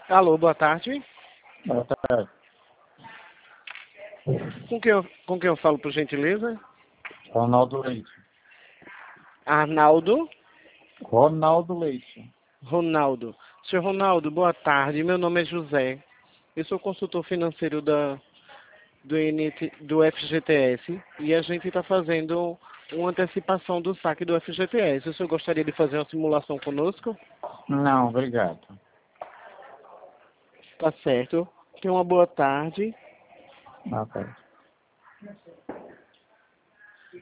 Alô, boa tarde. Boa tarde. Com quem eu falo, por gentileza? Ronaldo Leite. Arnaldo? Ronaldo Leite. Ronaldo. Senhor Ronaldo, boa tarde. Meu nome é José. Eu sou consultor financeiro do FGTS e a gente está fazendo uma antecipação do saque do FGTS. O senhor gostaria de fazer uma simulação conosco? Não, obrigado. Tá certo. Tenha uma boa tarde. Ok.